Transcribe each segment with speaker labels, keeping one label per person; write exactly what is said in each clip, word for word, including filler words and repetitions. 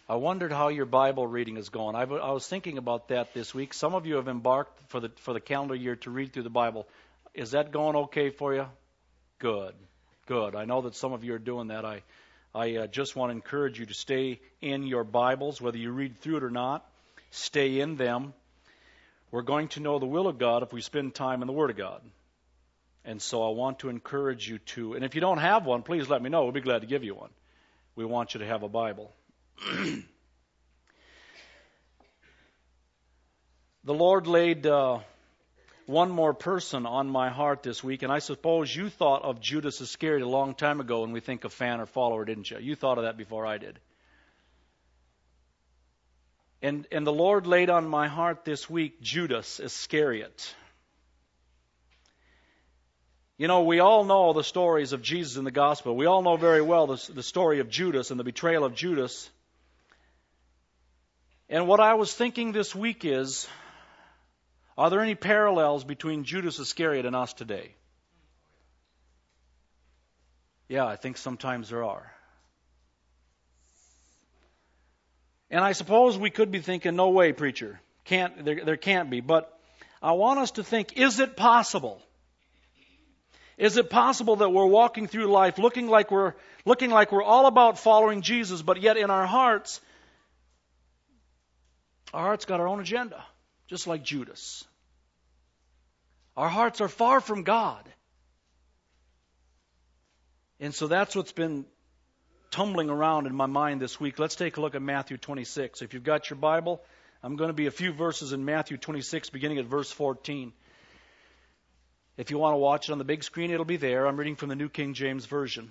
Speaker 1: I wondered how your Bible reading is going. I, w- I was thinking about that this week. Some of you have embarked for the for the calendar year to read through the Bible. Is that going okay for you? Good, good. I know that some of you are doing that. I I uh, just want to encourage you to stay in your Bibles, whether you read through it or not. Stay in them. We're going to know the will of God if we spend time in the Word of God. And so I want to encourage you to, and if you don't have one, please let me know. We'll be glad to give you one. We want you to have a Bible. The Lord laid uh, one more person on my heart this week, and I suppose you thought of Judas Iscariot a long time ago when we think of fan or follower, didn't you? You thought of that before I did. And, and the Lord laid on my heart this week Judas Iscariot. You know, we all know the stories of Jesus in the gospel. We all know very well the, the story of Judas and the betrayal of Judas. And what I was thinking this week is, are there any parallels between Judas Iscariot and us today? Yeah, I think sometimes there are. And I suppose we could be thinking, no way, preacher. Can't, there, there can't be. But I want us to think, is it possible? Is it possible that we're walking through life looking like we're looking like we're all about following Jesus, but yet in our hearts, our hearts got our own agenda, just like Judas. Our hearts are far from God. And so that's what's been tumbling around in my mind this week. Let's take a look at Matthew twenty-six. If you've got your Bible, I'm going to be a few verses in Matthew twenty-six, beginning at verse fourteen. If you want to watch it on the big screen, it'll be there. I'm reading from the New King James Version.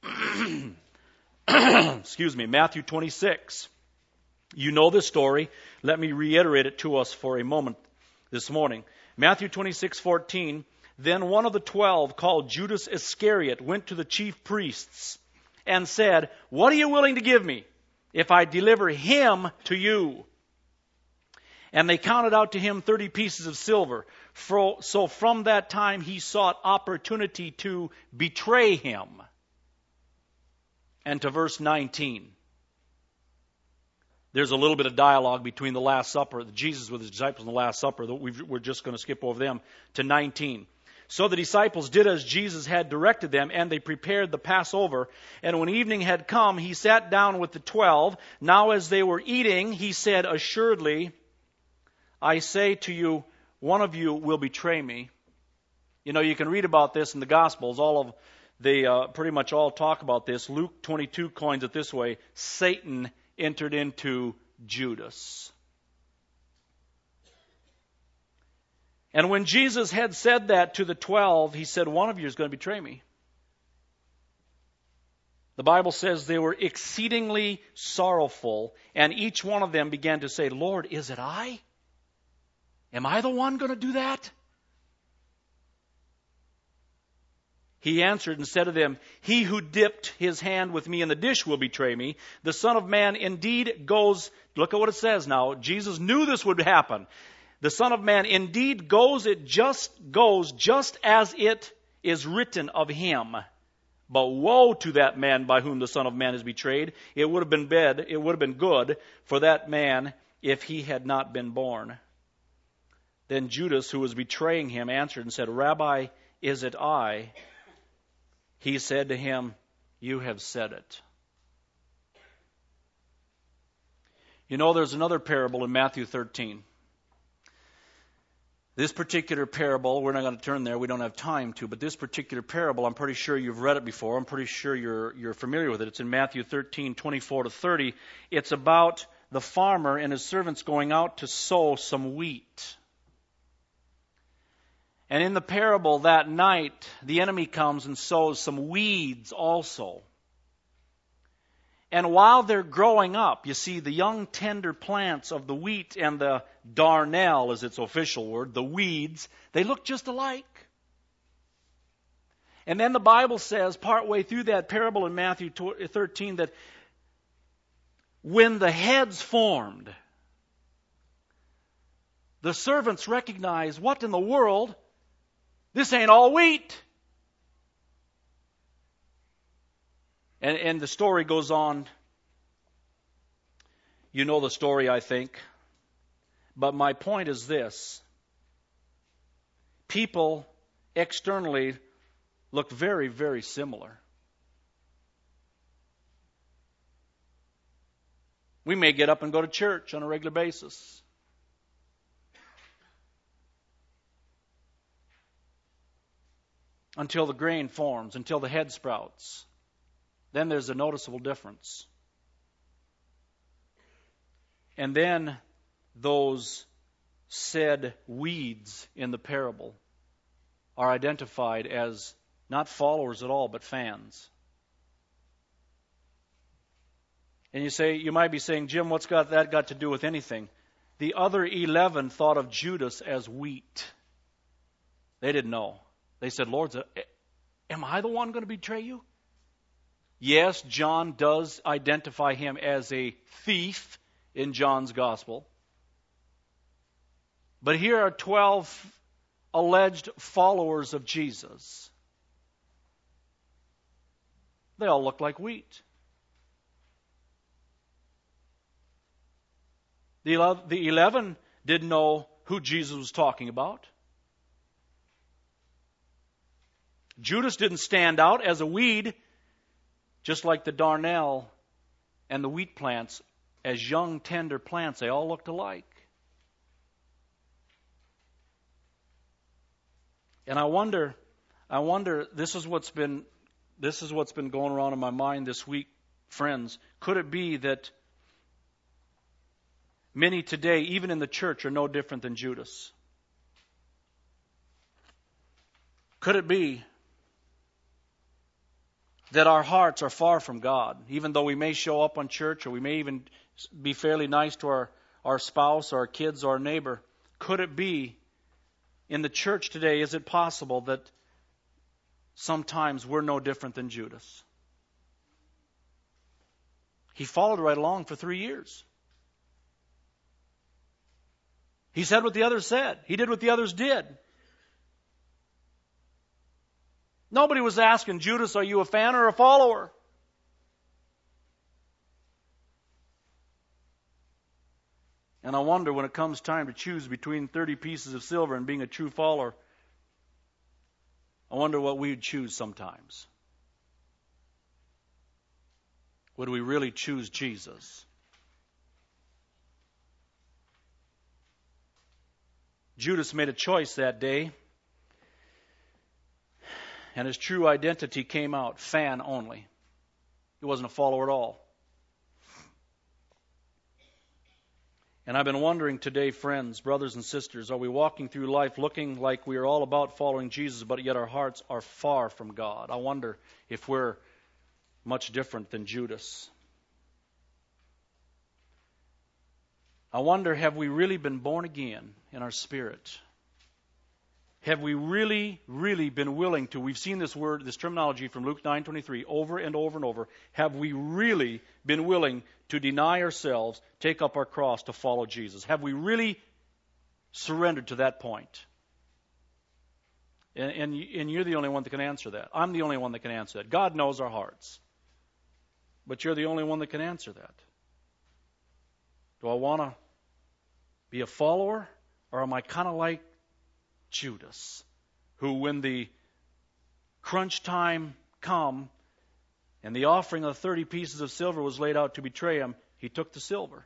Speaker 1: Excuse me, Matthew twenty-six. You know this story. Let me reiterate it to us for a moment this morning. Matthew twenty-six fourteen. Then one of the twelve, called Judas Iscariot, went to the chief priests and said, "What are you willing to give me if I deliver him to you?" And they counted out to him thirty pieces of silver. So from that time he sought opportunity to betray him. And to verse nineteen. There's a little bit of dialogue between the Last Supper, Jesus with his disciples in the Last Supper, that we're just going to skip over them, to nineteen. So the disciples did as Jesus had directed them, and they prepared the Passover. And when evening had come, he sat down with the twelve. Now as they were eating, he said, "Assuredly, I say to you, one of you will betray me." You know, you can read about this in the Gospels. All of they uh, pretty much all talk about this. Luke twenty-two coins it this way: Satan entered into Judas. And when Jesus had said that to the twelve, he said, "One of you is going to betray me." The Bible says they were exceedingly sorrowful, and each one of them began to say, "Lord, is it I? Am I the one going to do that?" He answered and said to them, "He who dipped his hand with me in the dish will betray me. The Son of Man indeed goes," look at what it says now. Jesus knew this would happen. "The Son of Man indeed goes, it just goes just as it is written of him. But woe to that man by whom the Son of Man is betrayed. It would have been bad, it would have been good for that man if he had not been born." Then Judas, who was betraying him, answered and said, "Rabbi, is it I?" He said to him, "You have said it." You know, there's another parable in Matthew thirteen. This particular parable, we're not going to turn there, we don't have time to, but this particular parable, I'm pretty sure you've read it before. I'm pretty sure you're you're familiar with it. It's in Matthew thirteen, twenty-four to thirty. It's about the farmer and his servants going out to sow some wheat. And in the parable that night, the enemy comes and sows some weeds also. And while they're growing up, you see the young tender plants of the wheat and the darnel, as its official word, the weeds, they look just alike. And then the Bible says, partway through that parable in Matthew thirteen, that when the heads formed, the servants recognized, what in the world? This ain't all wheat. And, and the story goes on You know the story, I think. But my point is this. People externally look very, very similar. We may get up and go to church on a regular basis. Until the grain forms, until the head sprouts. Then there's a noticeable difference. And then those said weeds in the parable are identified as not followers at all, but fans. And you say, you might be saying, Jim, what's got that got to do with anything? The other eleven thought of Judas as wheat. They didn't know. They said, Lord, am I the one going to betray you? Yes, John does identify him as a thief in John's gospel. But here are twelve alleged followers of Jesus. They all look like wheat. The eleven didn't know who Jesus was talking about. Judas didn't stand out as a weed, just like the darnel and the wheat plants. As young, tender plants, they all looked alike. And I wonder, I wonder, this is what's been, this is what's been going around in my mind this week, friends. Could it be that many today, even in the church, are no different than Judas? Could it be that our hearts are far from God, even though we may show up on church, or we may even be fairly nice to our, our spouse, or our kids, or our neighbor? Could it be in the church today, is it possible that sometimes we're no different than Judas? He followed right along for three years. He said what the others said. He did what the others did. Nobody was asking, Judas, are you a fan or a follower? And I wonder, when it comes time to choose between thirty pieces of silver and being a true follower, I wonder what we would choose sometimes. Would we really choose Jesus? Judas made a choice that day, and his true identity came out, fan only. He wasn't a follower at all. And I've been wondering today, friends, brothers and sisters, are we walking through life looking like we are all about following Jesus, but yet our hearts are far from God? I wonder if we're much different than Judas. I wonder, have we really been born again in our spirit? Have we really, really been willing to, we've seen this word, this terminology from Luke nine twenty-three over and over and over. Have we really been willing to deny ourselves, take up our cross to follow Jesus? Have we really surrendered to that point? And, and, and you're the only one that can answer that. I'm the only one that can answer that. God knows our hearts. But you're the only one that can answer that. Do I want to be a follower, or am I kind of like Judas, who, when the crunch time come and the offering of thirty pieces of silver was laid out to betray him, he took the silver?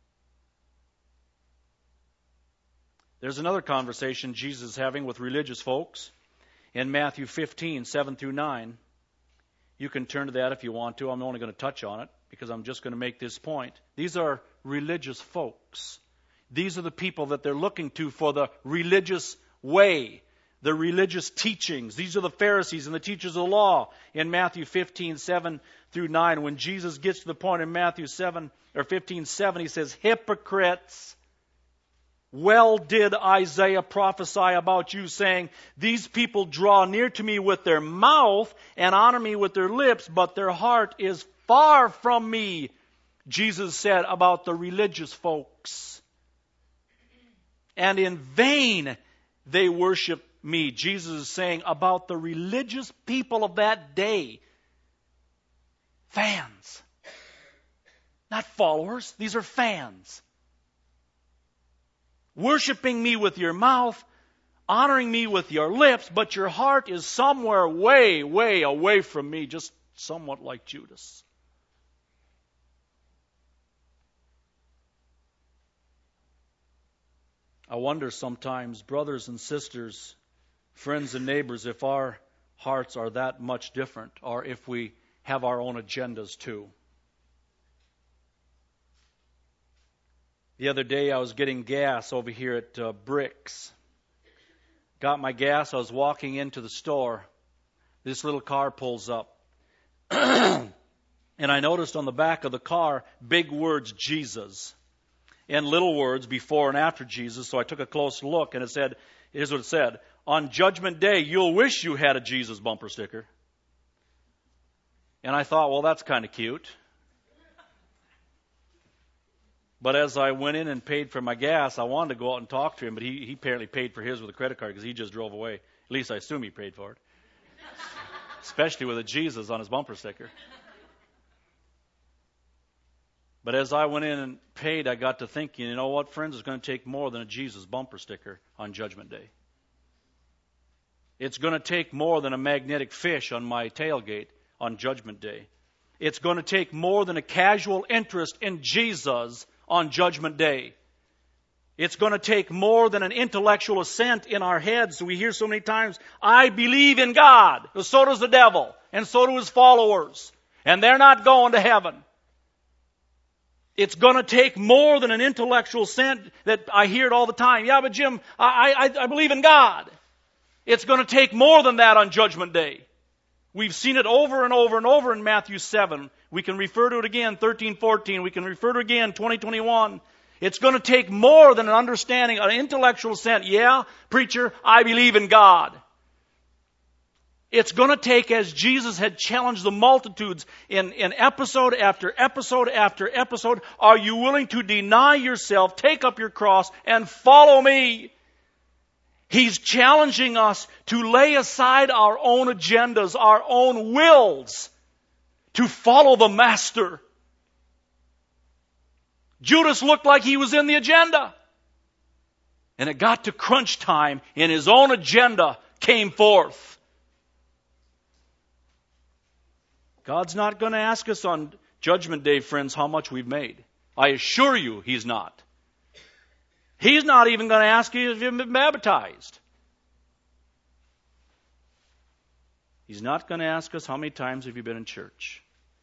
Speaker 1: There's another conversation Jesus is having with religious folks in Matthew fifteen, seven through nine. You can turn to that if you want to. I'm only going to touch on it because I'm just going to make this point. These are religious folks. These are the people that they're looking to for the religious way, the religious teachings. These are the Pharisees and the teachers of the law in Matthew fifteen, seven through nine. When Jesus gets to the point in Matthew seven or fifteen, seven, he says, "Hypocrites, well did Isaiah prophesy about you, saying, these people draw near to me with their mouth and honor me with their lips, but their heart is far from me." Jesus said about the religious folks. "And in vain they worship me." Jesus is saying about the religious people of that day. Fans. Not followers. These are fans. Worshiping me with your mouth, honoring me with your lips, but your heart is somewhere way, way away from me, just somewhat like Judas. I wonder sometimes, brothers and sisters, friends and neighbors, if our hearts are that much different, or if we have our own agendas too. The other day I was getting gas over here at uh, Bricks. Got my gas, I was walking into the store. This little car pulls up. And I noticed on the back of the car, big words, Jesus. And little words, before and after Jesus. So I took a close look, and it said, here's what it said. On Judgment Day, you'll wish you had a Jesus bumper sticker. And I thought, well, that's kind of cute. But as I went in and paid for my gas, I wanted to go out and talk to him, but he, he apparently paid for his with a credit card because he just drove away. At least I assume he paid for it. Especially with a Jesus on his bumper sticker. But as I went in and paid, I got to thinking, you know what, friends, it's going to take more than a Jesus bumper sticker on Judgment Day. It's going to take more than a magnetic fish on my tailgate on Judgment Day. It's going to take more than a casual interest in Jesus on Judgment Day. It's going to take more than an intellectual assent in our heads. We hear so many times, I believe in God. So does the devil, and so do his followers. And they're not going to heaven. It's going to take more than an intellectual assent that I hear it all the time. Yeah, but Jim, I, I, I believe in God. It's going to take more than that on Judgment Day. We've seen it over and over and over in Matthew seven. We can refer to it again, thirteen, fourteen. We can refer to it again, twenty, twenty-one. It's going to take more than an understanding, an intellectual assent. Yeah, preacher, I believe in God. It's going to take, as Jesus had challenged the multitudes in, in episode after episode after episode, are you willing to deny yourself, take up your cross, and follow me? He's challenging us to lay aside our own agendas, our own wills, to follow the Master. Judas looked like he was in the agenda. And it got to crunch time, and his own agenda came forth. God's not going to ask us on Judgment Day, friends, how much we've made. I assure you He's not. He's not even going to ask you if you've been baptized. He's not going to ask us how many times have you been in church.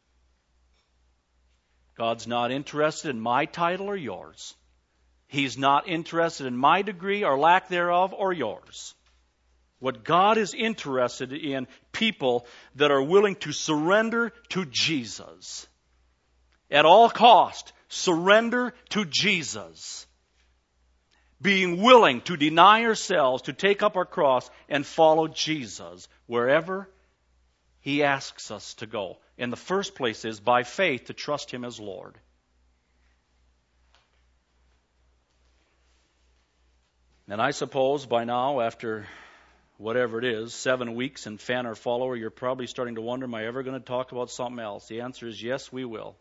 Speaker 1: God's not interested in my title or yours. He's not interested in my degree or lack thereof or yours. What God is interested in, people that are willing to surrender to Jesus. At all cost, surrender to Jesus. Being willing to deny ourselves, to take up our cross and follow Jesus wherever He asks us to go. In the first place is by faith to trust Him as Lord. And I suppose by now, after whatever it is, seven weeks in fan or follower, you're probably starting to wonder, am I ever going to talk about something else? The answer is yes, we will.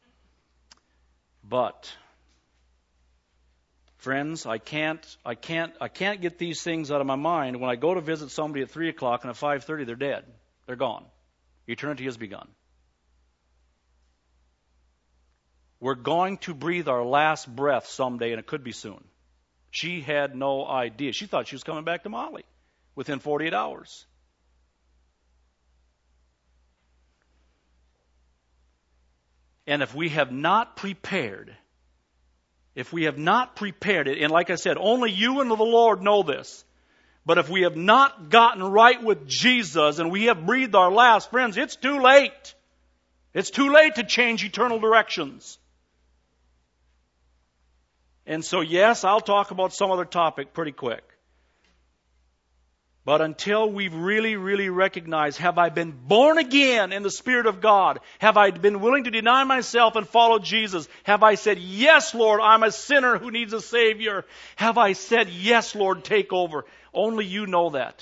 Speaker 1: But, friends, I can't, I can't, I can't get these things out of my mind. When I go to visit somebody at three o'clock and at five thirty, they're dead. They're gone. Eternity has begun. We're going to breathe our last breath someday, and it could be soon. She had no idea. She thought she was coming back to Molly within forty-eight hours. And if we have not prepared, if we have not prepared it, and like I said, only you and the Lord know this, but if we have not gotten right with Jesus and we have breathed our last, friends, it's too late. It's too late to change eternal directions. And so, yes, I'll talk about some other topic pretty quick. But until we've really, really recognized, have I been born again in the Spirit of God? Have I been willing to deny myself and follow Jesus? Have I said, yes, Lord, I'm a sinner who needs a Savior? Have I said, yes, Lord, take over? Only you know that.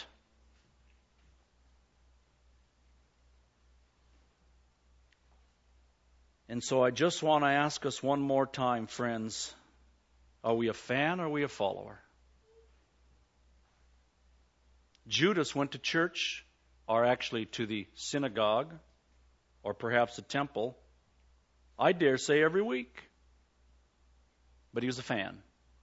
Speaker 1: And so I just want to ask us one more time, friends, are we a fan or are we a follower? Judas went to church, or actually to the synagogue, or perhaps the temple, I dare say every week. But he was a fan.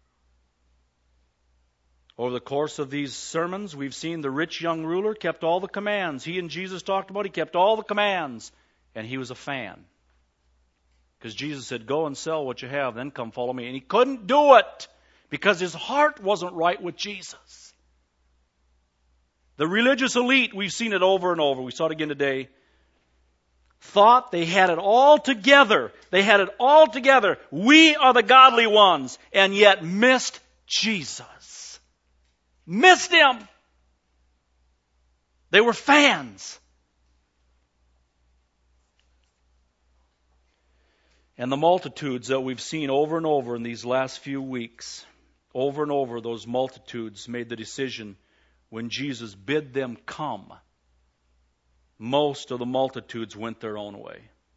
Speaker 1: Over the course of these sermons, we've seen the rich young ruler kept all the commands. He and Jesus talked about, he kept all the commands. And he was a fan. Because Jesus said, go and sell what you have, then come follow me. And he couldn't do it because his heart wasn't right with Jesus. The religious elite, we've seen it over and over. We saw it again today. Thought they had it all together. They had it all together. We are the godly ones. And yet missed Jesus. Missed him. They were fans. And the multitudes that we've seen over and over in these last few weeks, over and over, those multitudes made the decision when Jesus bid them come. Most of the multitudes went their own way.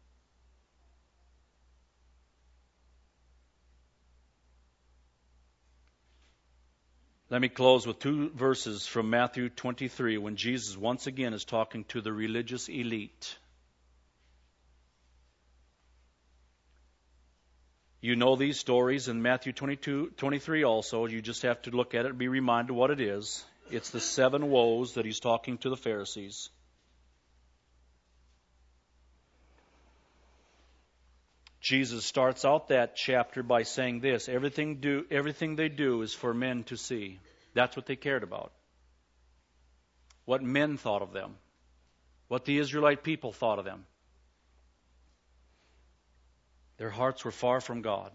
Speaker 1: Let me close with two verses from Matthew twenty-three when Jesus once again is talking to the religious elite. You know these stories in Matthew twenty-two, twenty-three also. You just have to look at it and be reminded what it is. It's the seven woes that he's talking to the Pharisees. Jesus starts out that chapter by saying this, everything do everything they do is for men to see. That's what they cared about. What men thought of them. What the Israelite people thought of them. Their hearts were far from God.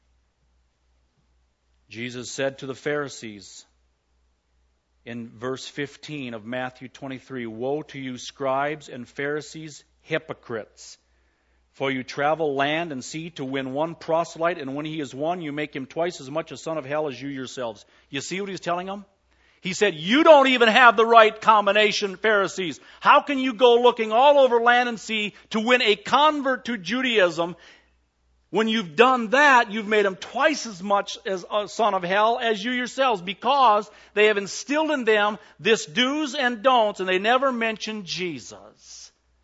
Speaker 1: Jesus said to the Pharisees in verse fifteen of Matthew twenty-three, woe to you scribes and Pharisees, hypocrites! For you travel land and sea to win one proselyte, and when he is won, you make him twice as much a son of hell as you yourselves. You see what he's telling them? He said, you don't even have the right combination, Pharisees. How can you go looking all over land and sea to win a convert to Judaism? When you've done that, you've made him twice as much as a son of hell as you yourselves, because they have instilled in them this do's and don'ts, and they never mention Jesus.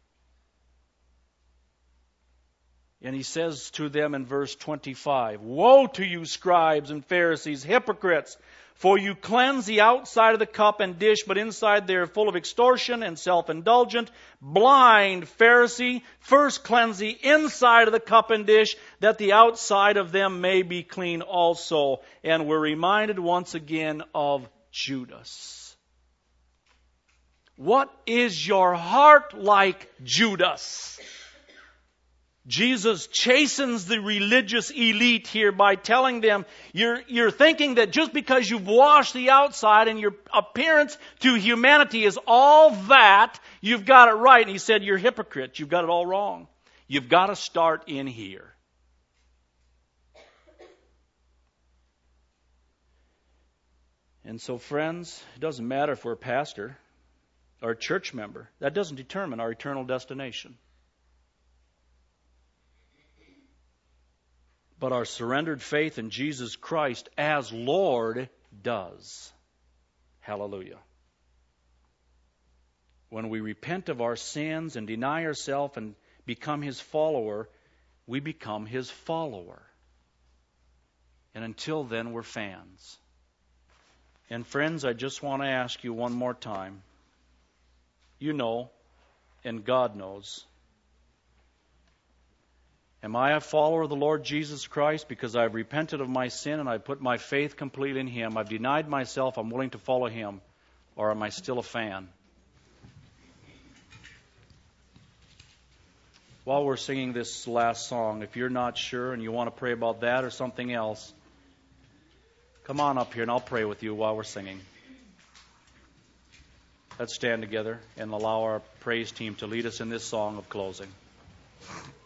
Speaker 1: And he says to them in verse twenty-five, woe to you scribes and Pharisees, hypocrites! For you cleanse the outside of the cup and dish, but inside they are full of extortion and self-indulgent. Blind Pharisee, first cleanse the inside of the cup and dish, that the outside of them may be clean also. And we're reminded once again of Judas. What is your heart like, Judas? Jesus chastens the religious elite here by telling them, you're, you're thinking that just because you've washed the outside and your appearance to humanity is all that, you've got it right. And he said, you're hypocrites. You've got it all wrong. You've got to start in here. And so, friends, it doesn't matter if we're a pastor or a church member. That doesn't determine our eternal destination. But our surrendered faith in Jesus Christ as Lord does. Hallelujah. When we repent of our sins and deny ourselves and become His follower, we become His follower. And until then, we're fans. And friends, I just want to ask you one more time. You know, and God knows. Am I a follower of the Lord Jesus Christ because I've repented of my sin and I've put my faith completely in Him? I've denied myself, I'm willing to follow Him. Or am I still a fan? While we're singing this last song, if you're not sure and you want to pray about that or something else, come on up here and I'll pray with you while we're singing. Let's stand together and allow our praise team to lead us in this song of closing.